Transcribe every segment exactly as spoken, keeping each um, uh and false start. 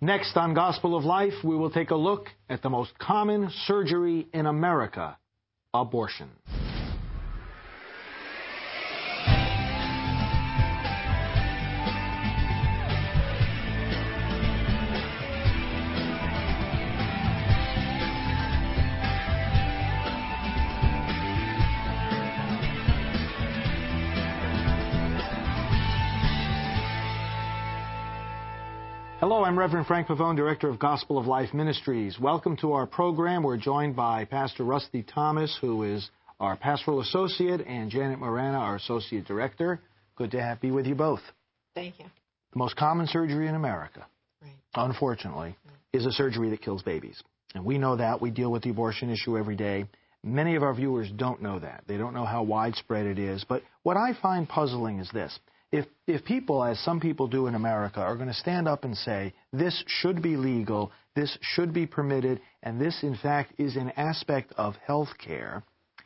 Next on Gospel of Life, we will take a look at the most common surgery in America, abortion. Hello, I'm Reverend Frank Pavone, Director of Gospel of Life Ministries. Welcome to our program. We're joined by Pastor Rusty Thomas, who is our Pastoral Associate, and Janet Morana, our Associate Director. Good to have, be with you both. Thank you. The most common surgery in America, right. unfortunately, right. is a surgery that kills babies. And we know that. We deal with the abortion issue every day. Many of our viewers don't know that. They don't know how widespread it is. But what I find puzzling is this. If if people, as some people do in America, are going to stand up and say, this should be legal, this should be permitted, and this, in fact, is an aspect of health care,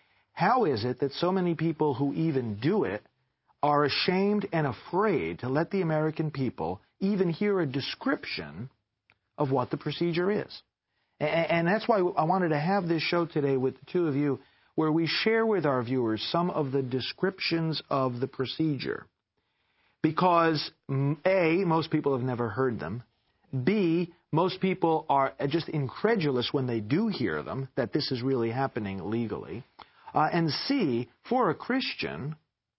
how is it that so many people who even do it are ashamed and afraid to let the American people even hear a description of what the procedure is? And, and that's why I wanted to have this show today with the two of you, where we share with our viewers some of the descriptions of the procedure. Because, A, most people have never heard them. B, most people are just incredulous when they do hear them, that this is really happening legally. Uh, and C, for a Christian,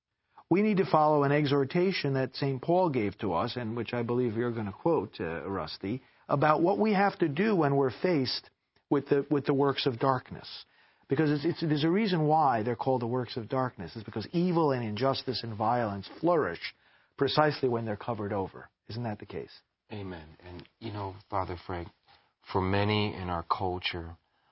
we need to follow an exhortation that Saint Paul gave to us, and which I believe you're going to quote, uh, Rusty, about what we have to do when we're faced with the with the works of darkness. Because it's, it's, there's a reason why they're called the works of darkness. It's because evil and injustice and violence flourish precisely when they're covered over. Isn't that the case? Amen. And, you know, Father Frank, for many in our culture,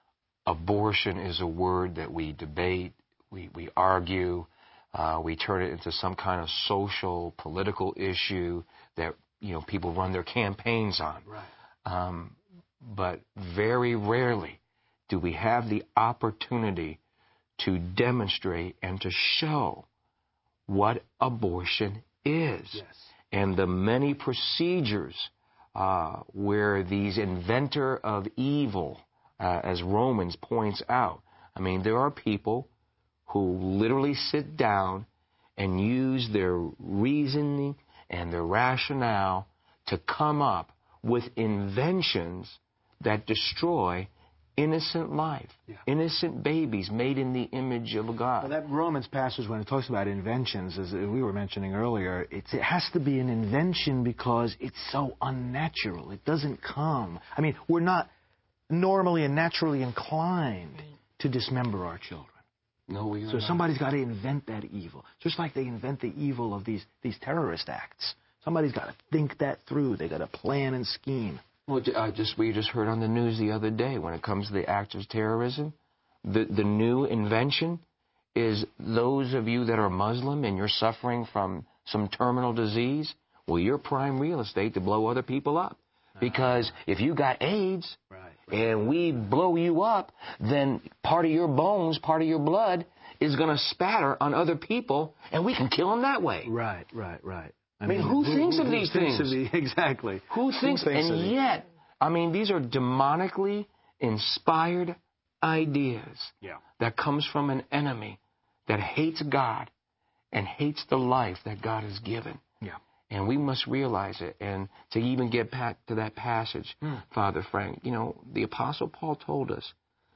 abortion is a word that we debate, we, we argue, uh, we turn it into some kind of social, political issue that, you know, people run their campaigns on. Right. Um, but very rarely do we have the opportunity to demonstrate and to show what abortion is. Yes. And the many procedures uh, where these inventor of evil, uh, as Romans points out, I mean, there are people who literally sit down and use their reasoning and their rationale to come up with inventions that destroy innocent life, yeah. innocent babies made in the image of God. Well, that Romans passage, when it talks about inventions, as we were mentioning earlier, it's, it has to be an invention because it's so unnatural. It doesn't come. I mean, we're not normally and naturally inclined to dismember our children. No, we are So not. somebody's got to invent that evil, just like they invent the evil of these, these terrorist acts. Somebody's got to think that through. They've got to plan and scheme. Well, uh, just we just heard on the news the other day, when it comes to the act of terrorism, the, the new invention is those of you that are Muslim and you're suffering from some terminal disease, well, you're prime real estate to blow other people up. Because if you got AIDS right, right, and we blow you up, then part of your bones, part of your blood is going to spatter on other people, and we can kill them that way. Right, right, right. I mean, who, who thinks who, of who these thinks things? Of the, exactly. Who thinks? Who thinks and yet, I mean, these are demonically inspired ideas yeah. that comes from an enemy that hates God and hates the life that God has given. Yeah. And we must realize it. And to even get back to that passage, mm. Father Frank, you know, the Apostle Paul told us,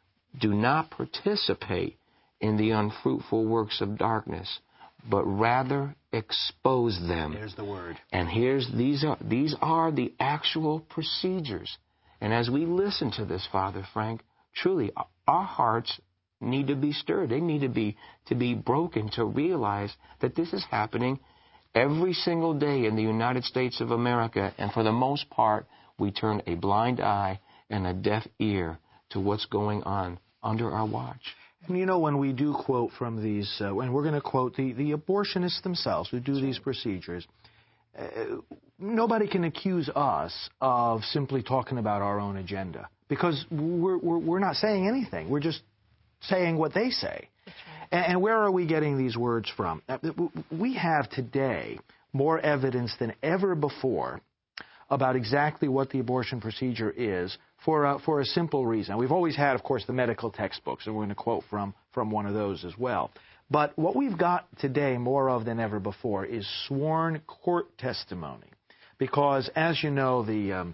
do not participate in the unfruitful works of darkness, but rather expose them. There's the word. And here's these are these are the actual procedures. And as we listen to this, Father Frank, truly our hearts need to be stirred. They need to be to be broken to realize that this is happening every single day in the United States of America. And for the most part, we turn a blind eye and a deaf ear to what's going on under our watch. And you know, when we do quote from these, uh, when we're going to quote the, the abortionists themselves who do That's these right. procedures, uh, nobody can accuse us of simply talking about our own agenda, because we're, we're, we're not saying anything. We're just saying what they say. That's right. and, and where are we getting these words from? We have today more evidence than ever before about exactly what the abortion procedure is for a, for a simple reason. We've always had, of course, the medical textbooks, and we're going to quote from, from one of those as well. But what we've got today more of than ever before is sworn court testimony. Because, as you know, the um,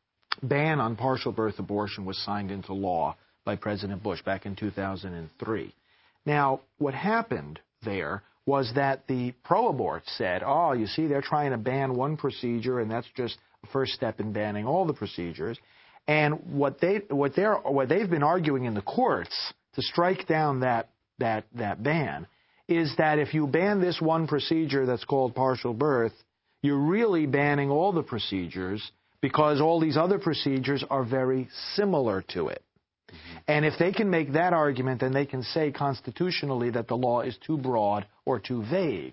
ban on partial birth abortion was signed into law by President Bush back in two thousand three. Now, what happened there was that the pro-abort said, oh, you see, they're trying to ban one procedure, and that's just the first step in banning all the procedures. And what they what they're what they've been arguing in the courts to strike down that that that ban is that if you ban this one procedure that's called partial birth, you're really banning all the procedures because all these other procedures are very similar to it. Mm-hmm. And if they can make that argument, then they can say constitutionally that the law is too broad or too vague.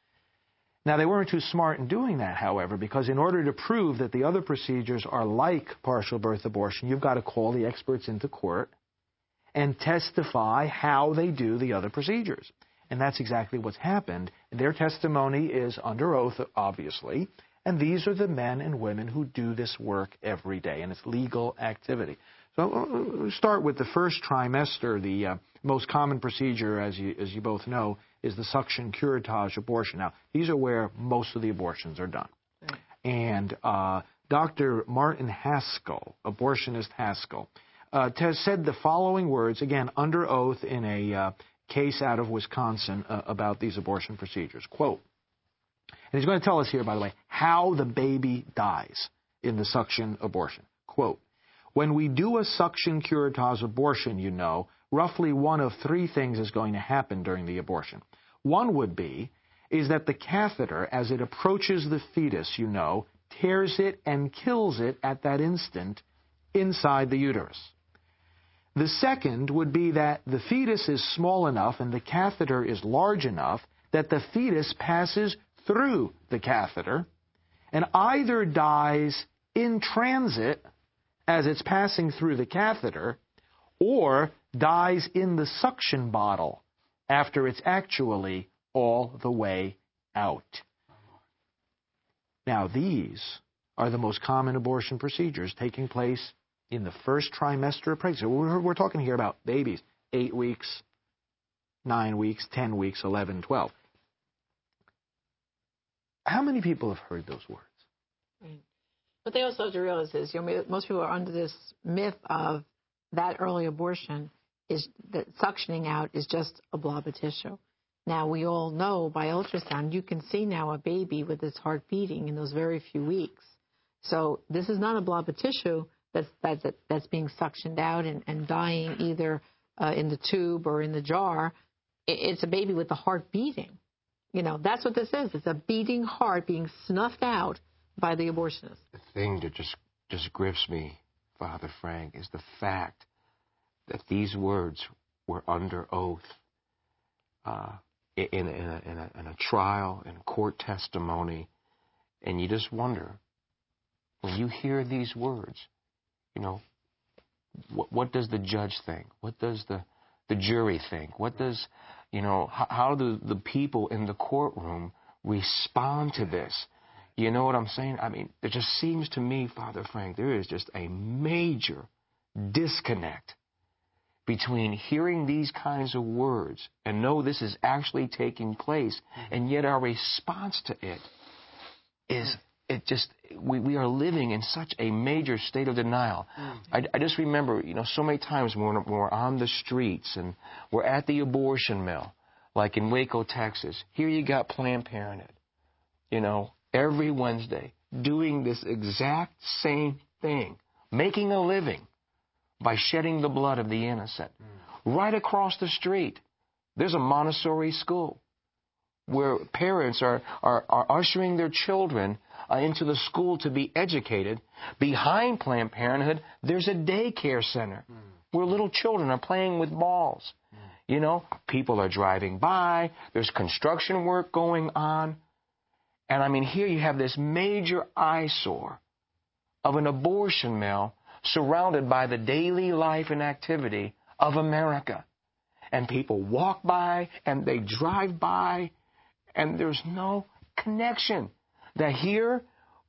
Now, they weren't too smart in doing that, however, because in order to prove that the other procedures are like partial birth abortion, you've got to call the experts into court and testify how they do the other procedures. And that's exactly what's happened. Their testimony is under oath, obviously, and these are the men and women who do this work every day, and it's legal activity. So we'll start with the first trimester. The uh, most common procedure, as you, as you both know, is the suction curettage abortion. Now, these are where most of the abortions are done. Right. And uh, Doctor Martin Haskell, abortionist Haskell, uh, said the following words, again, under oath in a uh, case out of Wisconsin uh, about these abortion procedures. Quote, and he's going to tell us here, by the way, how the baby dies in the suction abortion. Quote, when we do a suction curettage abortion, you know, roughly one of three things is going to happen during the abortion. One would be is that the catheter, as it approaches the fetus, you know, tears it and kills it at that instant inside the uterus. The second would be that the fetus is small enough and the catheter is large enough that the fetus passes through the catheter and either dies in transit as it's passing through the catheter or dies in the suction bottle after it's actually all the way out. Now, these are the most common abortion procedures taking place in the first trimester of pregnancy. We're, we're talking here about babies, eight weeks, nine weeks, ten weeks, eleven, twelve. How many people have heard those words? Right. What they also have to realize is, you know, most people are under this myth of that early abortion is that suctioning out is just a blob of tissue. Now, we all know by ultrasound, you can see now a baby with its heart beating in those very few weeks. So this is not a blob of tissue that's that's, that's being suctioned out and, and dying either uh, in the tube or in the jar. It's a baby with the heart beating. You know, that's what this is. It's a beating heart being snuffed out by the abortionist. The thing that just, just grips me, Father Frank, is the fact that these words were under oath uh, in, in, a, in, a, in a trial, in court testimony. And you just wonder, when you hear these words, you know, what, what does the judge think? What does the, the jury think? What does, you know, how, how do the people in the courtroom respond to this? You know what I'm saying? I mean, it just seems to me, Father Frank, there is just a major disconnect between hearing these kinds of words and know this is actually taking place, and yet our response to it is, it just, we, we are living in such a major state of denial. Mm-hmm. I, I just remember, you know, so many times when we're, when we're on the streets and we're at the abortion mill, like in Waco, Texas, here you got Planned Parenthood, you know, every Wednesday doing this exact same thing, making a living by shedding the blood of the innocent. Mm. Right across the street, there's a Montessori school where parents are, are, are ushering their children uh, into the school to be educated. Behind Planned Parenthood, there's a daycare center mm. where little children are playing with balls. Mm. You know, people are driving by. There's construction work going on. And I mean, here you have this major eyesore of an abortion mill surrounded by the daily life and activity of America. And people walk by and they drive by, and there's no connection. That here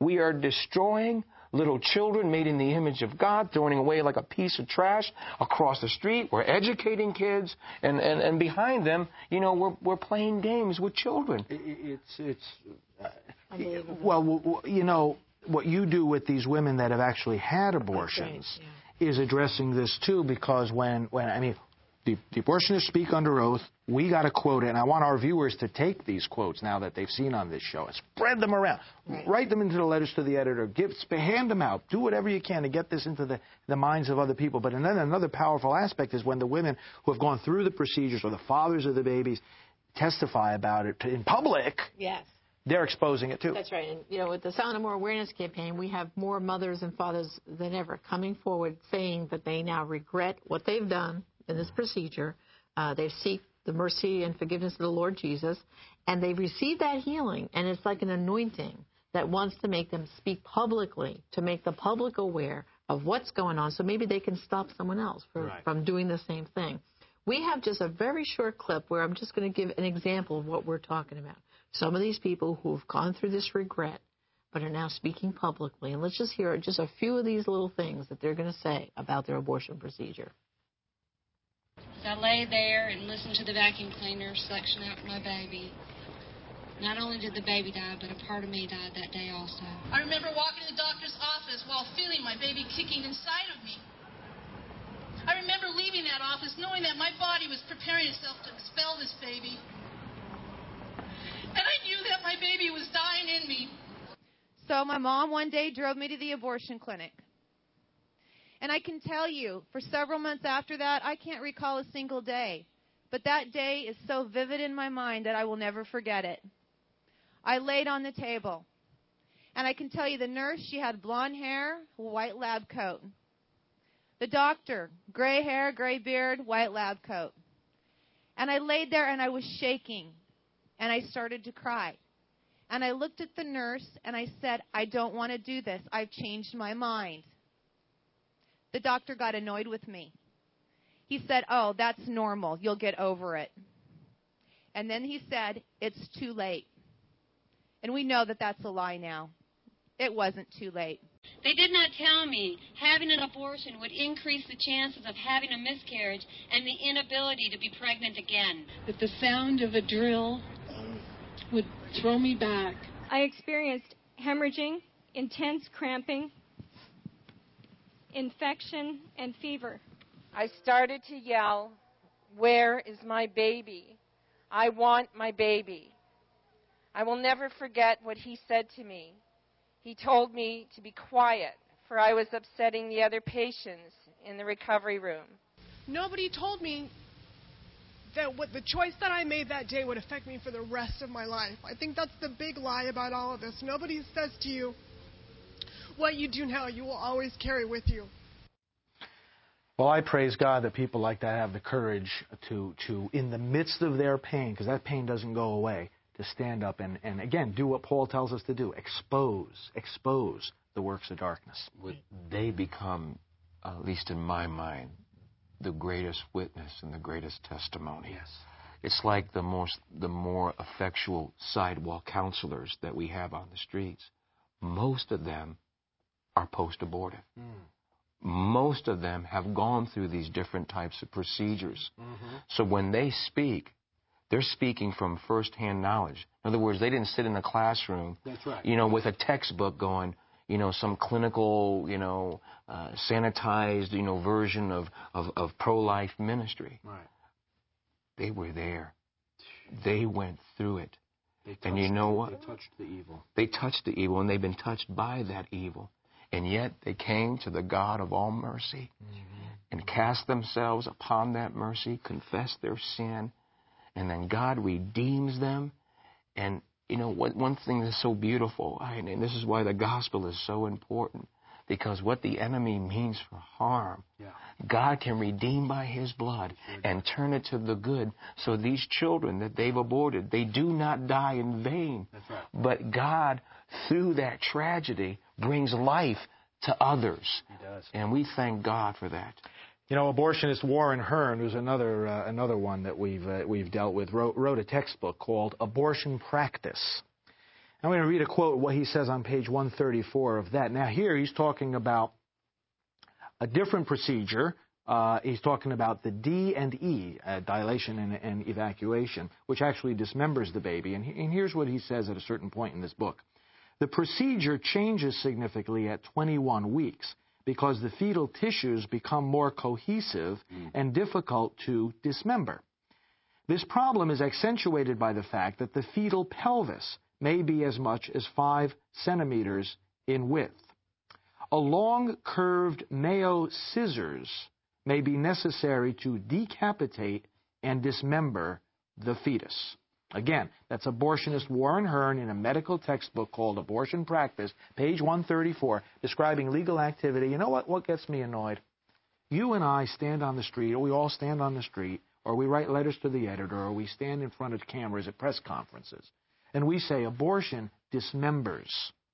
We are destroying little children made in the image of God, throwing away like a piece of trash across the street. We're educating kids, and, and, and behind them, you know, we're we're playing games with children. It's it's uh, well, you know, what you do with these women that have actually had abortions right, yeah. is addressing this too, because when when I mean. The, the abortionists speak under oath. We got to quote it, and I want our viewers to take these quotes now that they've seen on this show and spread them around. Right. Write them into the letters to the editor. Give, hand them out. Do whatever you can to get this into the, the minds of other people. But then another powerful aspect is when the women who have gone through the procedures or the fathers of the babies testify about it in public. Yes. They're exposing it too. That's right. And, you know, with the Silent No More Awareness campaign, we have more mothers and fathers than ever coming forward saying that they now regret what they've done in this procedure. Uh, they seek the mercy and forgiveness of the Lord Jesus, and they've received that healing, and it's like an anointing that wants to make them speak publicly, to make the public aware of what's going on, so maybe they can stop someone else for, right. from doing the same thing. We have just a very short clip where I'm just going to give an example of what we're talking about. Some of these people who have gone through this regret but are now speaking publicly, and let's just hear just a few of these little things that they're going to say about their abortion procedure. I lay there and listened to the vacuum cleaner suction out my baby. Not only did the baby die, but a part of me died that day also. I remember walking to the doctor's office while feeling my baby kicking inside of me. I remember leaving that office knowing that my body was preparing itself to expel this baby. And I knew that my baby was dying in me. So my mom one day drove me to the abortion clinic. And I can tell you, for several months after that, I can't recall a single day. But that day is so vivid in my mind that I will never forget it. I laid on the table. And I can tell you the nurse, she had blonde hair, white lab coat. The doctor, gray hair, gray beard, white lab coat. And I laid there and I was shaking. And I started to cry. And I looked at the nurse and I said, I don't want to do this. I've changed my mind. The doctor got annoyed with me. He said, oh, that's normal. You'll get over it. And then he said, it's too late. And we know that that's a lie now. It wasn't too late. They did not tell me having an abortion would increase the chances of having a miscarriage and the inability to be pregnant again. That the sound of a drill would throw me back. I experienced hemorrhaging, intense cramping, infection, and fever. I started to yell, where is my baby? I want my baby. I will never forget what he said to me. He told me to be quiet, for I was upsetting the other patients in the recovery room. Nobody told me that what the choice that I made that day would affect me for the rest of my life. I think that's the big lie about all of this. Nobody says to you, what you do now, you will always carry with you. Well, I praise God that people like that have the courage to, to in the midst of their pain, because that pain doesn't go away, to stand up and, and, again, do what Paul tells us to do, expose, expose the works of darkness. They become, at least in my mind, the greatest witness and the greatest testimony. Yes. It's like the most, the more effectual sidewalk counselors that we have on the streets. Most of them are post-abortive. Mm. Most of them have gone through these different types of procedures. Mm-hmm. So when they speak, they're speaking from first-hand knowledge. In other words, they didn't sit in a classroom, That's right. you know, with a textbook going, you know, some clinical, you know, uh, sanitized, you know, version of, of, of pro-life ministry. Right. They were there. They went through it. They touched, and you know what? They touched the evil. They touched the evil, and they've been touched by that evil. And yet they came to the God of all mercy mm-hmm. and cast themselves upon that mercy, confessed their sin, and then God redeems them. And, you know, what, one thing that's so beautiful, and this is why the gospel is so important, because what the enemy means for harm, yeah. God can redeem by his blood sure and turn it to the good. So these children that they've aborted, they do not die in vain. That's right. But God, through that tragedy, brings life to others. He does. And we thank God for that. You know, abortionist Warren Hearn, who's another uh, another one that we've uh, we've dealt with, wrote, wrote a textbook called Abortion Practice. I'm going to read a quote, what he says on page one thirty-four of that. Now, here he's talking about a different procedure. Uh, he's talking about the D and E, uh, dilation and, and evacuation, which actually dismembers the baby. And, he, and here's what he says at a certain point in this book. The procedure changes significantly at twenty-one weeks because the fetal tissues become more cohesive mm. and difficult to dismember. This problem is accentuated by the fact that the fetal pelvis may be as much as five centimeters in width. A long, curved Mayo scissors may be necessary to decapitate and dismember the fetus. Again, that's abortionist Warren Hearn in a medical textbook called Abortion Practice, page one thirty-four, describing legal activity. You know what, what gets me annoyed? You and I stand on the street, or we all stand on the street, or we write letters to the editor, or we stand in front of cameras at press conferences, and we say abortion dismembers.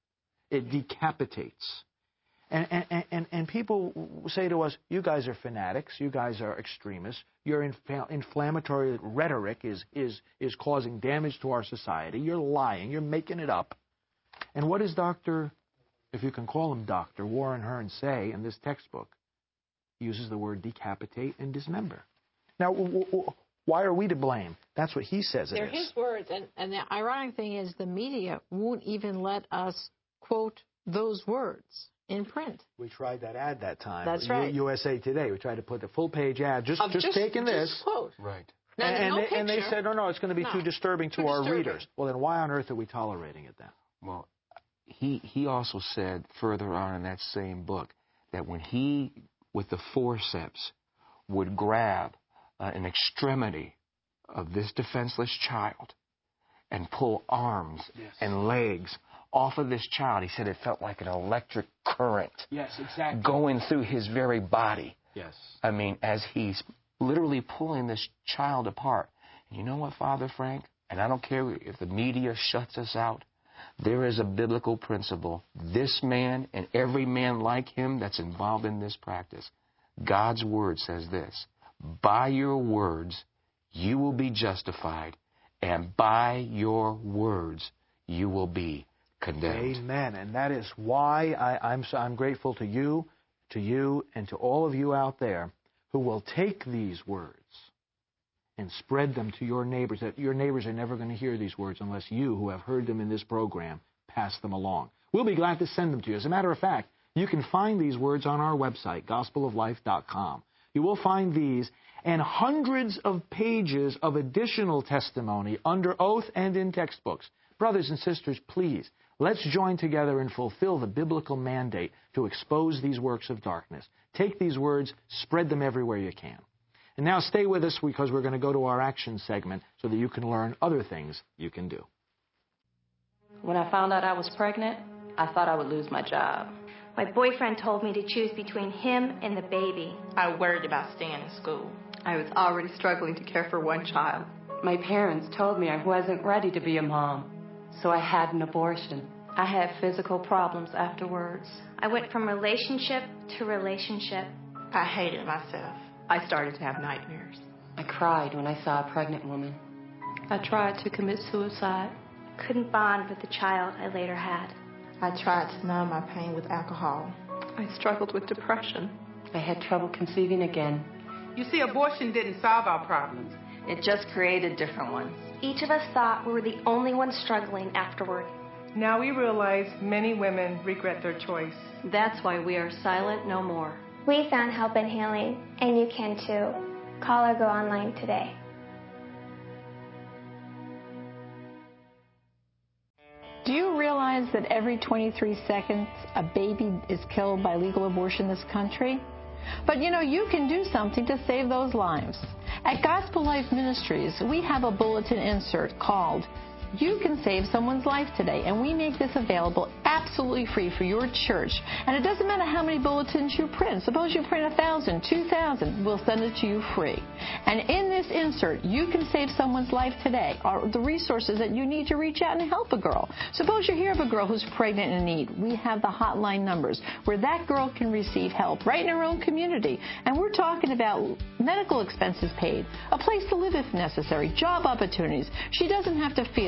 It decapitates. And, and, and, and people say to us, you guys are fanatics, you guys are extremists, your infl- inflammatory rhetoric is, is, is causing damage to our society, you're lying, you're making it up. And what does Doctor, if you can call him Doctor Warren Hearn say in this textbook? He uses the word decapitate and dismember. Now, w- w- why are we to blame? That's what he says it They're is. his words, and, and the ironic thing is the media won't even let us quote those words in print. We tried that ad that time. That's right. U S A Today. We tried to put the full-page ad, just Of just, just taking just this. Quote. Right. Now, and, no they, and they said, no, no, it's going to be no. too disturbing too to our disturbing. readers. Well, then why on earth are we tolerating it then? Well, he he also said further on in that same book that when he, with the forceps, would grab uh, an extremity of this defenseless child and pull arms yes. and legs off of this child, he said it felt like an electric current yes, exactly. going through his very body. Yes. I mean, as he's literally pulling this child apart. And you know what, Father Frank? And I don't care if the media shuts us out. There is a biblical principle. This man and every man like him that's involved in this practice, God's word says this: by your words you will be justified, and by your words you will be condemned. Amen. And that is why I, I'm so, I'm grateful to you, to you, and to all of you out there who will take these words and spread them to your neighbors. That your neighbors are never going to hear these words unless you, who have heard them in this program, pass them along. We'll be glad to send them to you. As a matter of fact, you can find these words on our website, gospel of life dot com. You will find these and hundreds of pages of additional testimony under oath and in textbooks. Brothers and sisters, please, let's join together and fulfill the biblical mandate to expose these works of darkness. Take these words, spread them everywhere you can. And now stay with us because we're going to go to our action segment so that you can learn other things you can do. When I found out I was pregnant, I thought I would lose my job. My boyfriend told me to choose between him and the baby. I worried about staying in school. I was already struggling to care for one child. My parents told me I wasn't ready to be a mom, so I had an abortion. I had physical problems afterwards. I went from relationship to relationship. I hated myself. I started to have nightmares. I cried when I saw a pregnant woman. I tried to commit suicide. Couldn't bond with the child I later had. I tried to numb my pain with alcohol. I struggled with depression. I had trouble conceiving again. You see, abortion didn't solve our problems. It just created different ones. Each of us thought we were the only ones struggling afterward. Now we realize many women regret their choice. That's why we are silent no more. We found help and healing, and you can too. Call or go online today. Do you realize that every twenty-three seconds a baby is killed by legal abortion in this country? But you know, you can do something to save those lives. At Gospel Life Ministries, we have a bulletin insert called You Can Save Someone's Life Today, and we make this available absolutely free for your church. And it doesn't matter how many bulletins you print. Suppose you print a thousand, two thousand, we'll send it to you free. And in this insert, You Can Save Someone's Life Today, are the resources that you need to reach out and help a girl. Suppose you hear of a girl who's pregnant and in need. We have the hotline numbers where that girl can receive help right in her own community. And we're talking about medical expenses paid, a place to live if necessary, job opportunities. She doesn't have to feel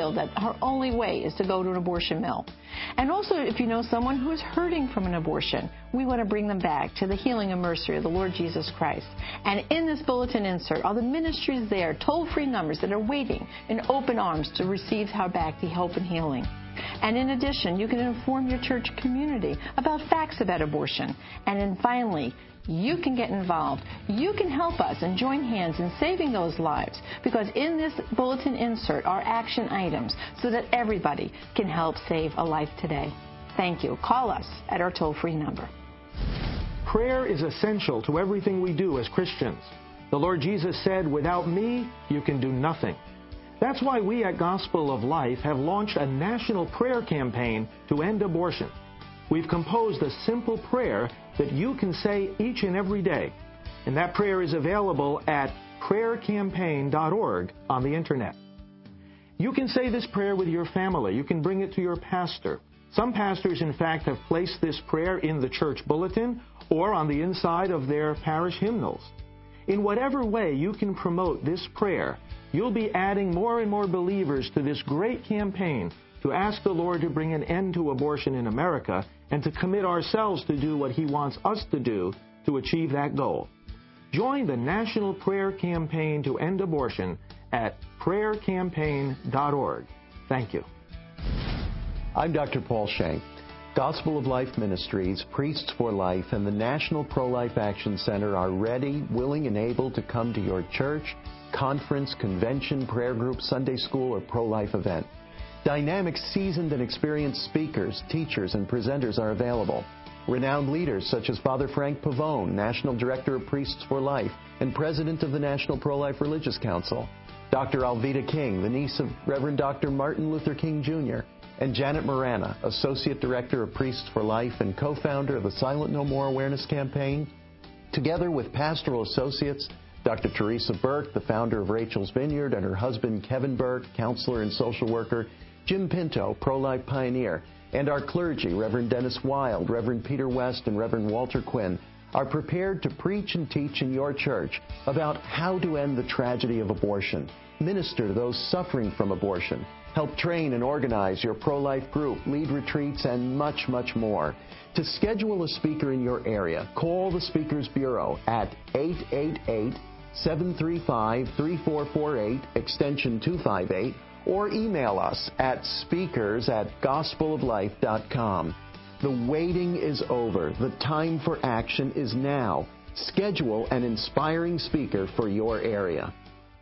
feel that our only way is to go to an abortion mill. And also, if you know someone who is hurting from an abortion, we want to bring them back to the healing and mercy of the Lord Jesus Christ. And in this bulletin insert are the ministries there, toll-free numbers that are waiting in open arms to receive our back the help and healing. And in addition, you can inform your church community about facts about abortion. And then finally, you can get involved. You can help us and join hands in saving those lives, because in this bulletin insert are action items so that everybody can help save a life today. Thank you. Call us at our toll-free number. Prayer is essential to everything we do as Christians. The Lord Jesus said, "Without me, you can do nothing." That's why we at Gospel of Life have launched a national prayer campaign to end abortion. We've composed a simple prayer that you can say each and every day. And that prayer is available at prayer campaign dot org on the Internet. You can say this prayer with your family. You can bring it to your pastor. Some pastors, in fact, have placed this prayer in the church bulletin or on the inside of their parish hymnals. In whatever way you can promote this prayer, you'll be adding more and more believers to this great campaign to ask the Lord to bring an end to abortion in America and to commit ourselves to do what He wants us to do to achieve that goal. Join the National Prayer Campaign to End Abortion at prayer campaign dot org. Thank you. I'm Doctor Paul Shank. Gospel of Life Ministries, Priests for Life, and the National Pro-Life Action Center are ready, willing, and able to come to your church, conference, convention, prayer group, Sunday school, or pro-life event. Dynamic, seasoned, and experienced speakers, teachers, and presenters are available. Renowned leaders such as Father Frank Pavone, National Director of Priests for Life and President of the National Pro-Life Religious Council, Doctor Alveda King, the niece of Reverend Doctor Martin Luther King Junior, and Janet Morana, Associate Director of Priests for Life and co-founder of the Silent No More Awareness Campaign, together with pastoral associates Doctor Teresa Burke, the founder of Rachel's Vineyard, and her husband Kevin Burke, counselor and social worker, Jim Pinto, pro-life pioneer, and our clergy, Reverend Dennis Wild, Reverend Peter West, and Reverend Walter Quinn, are prepared to preach and teach in your church about how to end the tragedy of abortion, minister to those suffering from abortion, help train and organize your pro-life group, lead retreats, and much, much more. To schedule a speaker in your area, call the Speakers Bureau at eight eight eight, seven three five, three four four eight, extension two five eight, or email us at speakers at gospel of life dot com. The waiting is over. The time for action is now. Schedule an inspiring speaker for your area.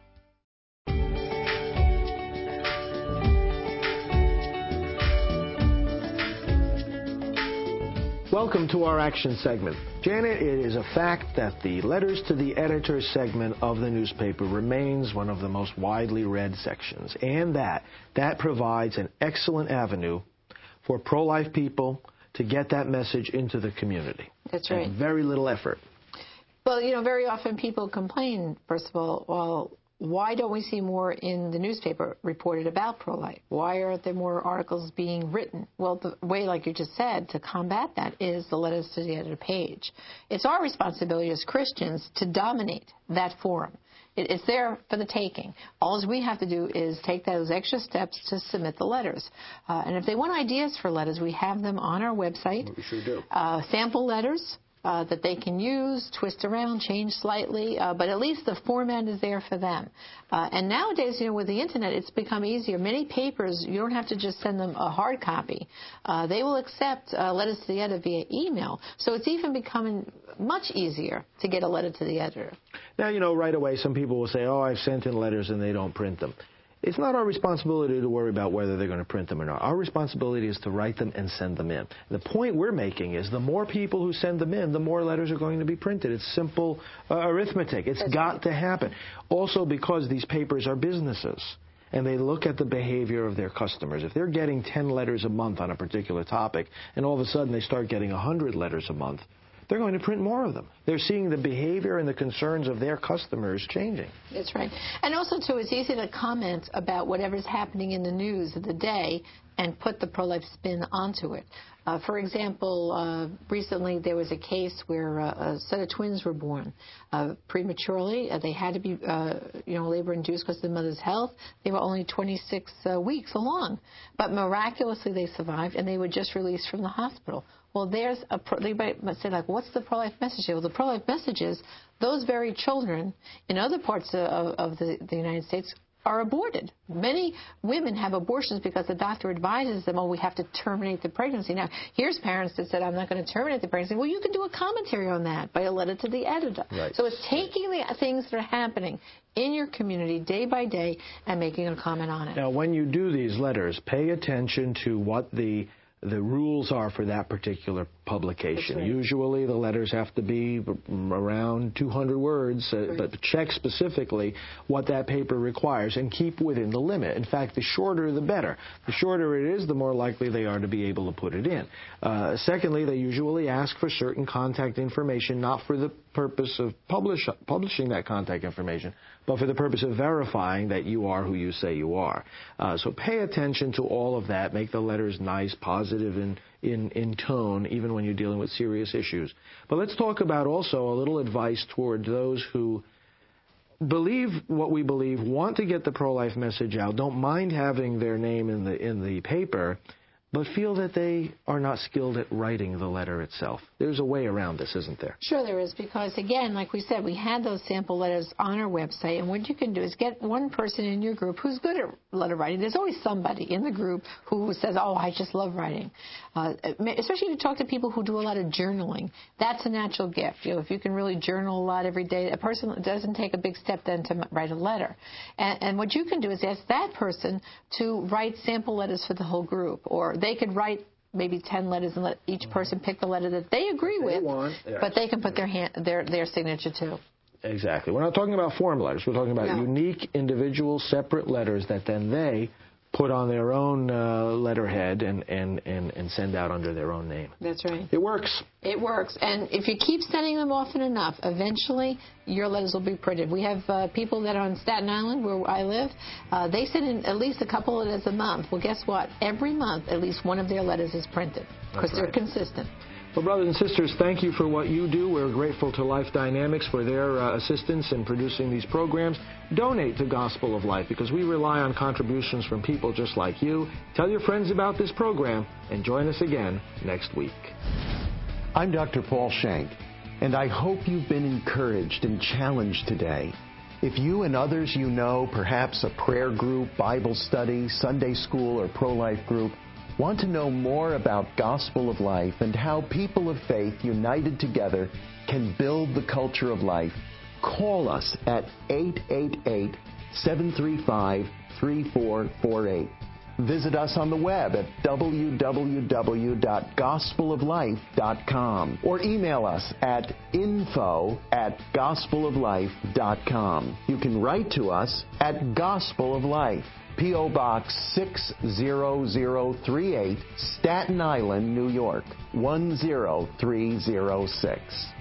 Welcome to our action segment. Janet, it is a fact that the Letters to the Editor segment of the newspaper remains one of the most widely read sections, and that that provides an excellent avenue for pro-life people to get that message into the community. That's right. At very little effort. Well, you know, very often people complain, first of all, well, why don't we see more in the newspaper reported about pro-life? Why aren't there more articles being written? Well, the way, like you just said, to combat that is the Letters to the Editor page. It's our responsibility as Christians to dominate that forum. It's there for the taking. All we have to do is take those extra steps to submit the letters. Uh, and if they want ideas for letters, we have them on our website. We sure do. Uh, sample letters. Uh, that they can use, twist around, change slightly, uh, but at least the format is there for them. Uh, and nowadays, you know, with the Internet, it's become easier. Many papers, you don't have to just send them a hard copy. Uh, they will accept uh, letters to the editor via email. So it's even becoming much easier to get a letter to the editor. Now, you know, right away, some people will say, oh, I've sent in letters and they don't print them. It's not our responsibility to worry about whether they're going to print them or not. Our responsibility is to write them and send them in. The point we're making is the more people who send them in, the more letters are going to be printed. It's simple uh, arithmetic. It's That's got right. to happen. Also, because these papers are businesses and they look at the behavior of their customers. If they're getting ten letters a month on a particular topic and all of a sudden they start getting one hundred letters a month, they're going to print more of them. They're seeing the behavior and the concerns of their customers changing. That's right. And also, too, it's easy to comment about whatever's happening in the news of the day and put the pro-life spin onto it. Uh, for example, uh, recently there was a case where uh, a set of twins were born uh, prematurely. Uh, they had to be, uh, you know, labor-induced because of the mother's health. They were only twenty-six uh, weeks along, but miraculously they survived, and they were just released from the hospital. Well, there's a pro- they might say, like, what's the pro-life message here? Well, the pro-life message is those very children in other parts of, of the, the United States are aborted. Many women have abortions because the doctor advises them, oh, we have to terminate the pregnancy. Now, here's parents that said, I'm not going to terminate the pregnancy. Well, you can do a commentary on that by a letter to the editor. Right. So it's taking the things that are happening in your community day by day and making a comment on it. Now, when you do these letters, pay attention to what the the rules are for that particular publication. Right. Usually the letters have to be around two hundred words, uh, right. but check specifically what that paper requires and keep within the limit. In fact, the shorter the better. The shorter it is, the more likely they are to be able to put it in. Uh, secondly, they usually ask for certain contact information, not for the purpose of publish, publishing that contact information, but for the purpose of verifying that you are who you say you are. Uh, so pay attention to all of that. Make the letters nice, positive in, in, in tone, even when you're dealing with serious issues. But let's talk about also a little advice toward those who believe what we believe, want to get the pro-life message out, don't mind having their name in the in the paper, but feel that they are not skilled at writing the letter itself. There's a way around this, isn't there? Sure there is, because, again, like we said, we had those sample letters on our website, and what you can do is get one person in your group who's good at letter writing. There's always somebody in the group who says, oh, I just love writing. Uh, especially if you talk to people who do a lot of journaling. That's a natural gift. You know, if you can really journal a lot every day, a person doesn't take a big step then to write a letter. And, and what you can do is ask that person to write sample letters for the whole group, or they could write maybe ten letters and let each person pick the letter that they agree with, they but they can put their hand, their their signature too. Exactly. We're not talking about form letters. We're talking about no. unique, individual, separate letters that then they put on their own uh, letterhead and, and, and, and send out under their own name. That's right. It works. It works. And if you keep sending them often enough, eventually your letters will be printed. We have uh, people that are on Staten Island, where I live. Uh, they send in at least a couple of letters a month. Well, guess what? Every month, at least one of their letters is printed because right. they're consistent. Well, brothers and sisters, thank you for what you do. We're grateful to Life Dynamics for their uh, assistance in producing these programs. Donate to Gospel of Life, because we rely on contributions from people just like you. Tell your friends about this program and join us again next week. I'm Doctor Paul Shank, and I hope you've been encouraged and challenged today. If you and others you know, perhaps a prayer group, Bible study, Sunday school, or pro-life group, want to know more about Gospel of Life and how people of faith united together can build the culture of life, call us at eight eight eight, seven three five, three four four eight. Visit us on the web at w w w dot gospel of life dot com or email us at info at gospel of life dot com. You can write to us at Gospel of Life, P O. Box six zero zero three eight, Staten Island, New York, one zero three zero six.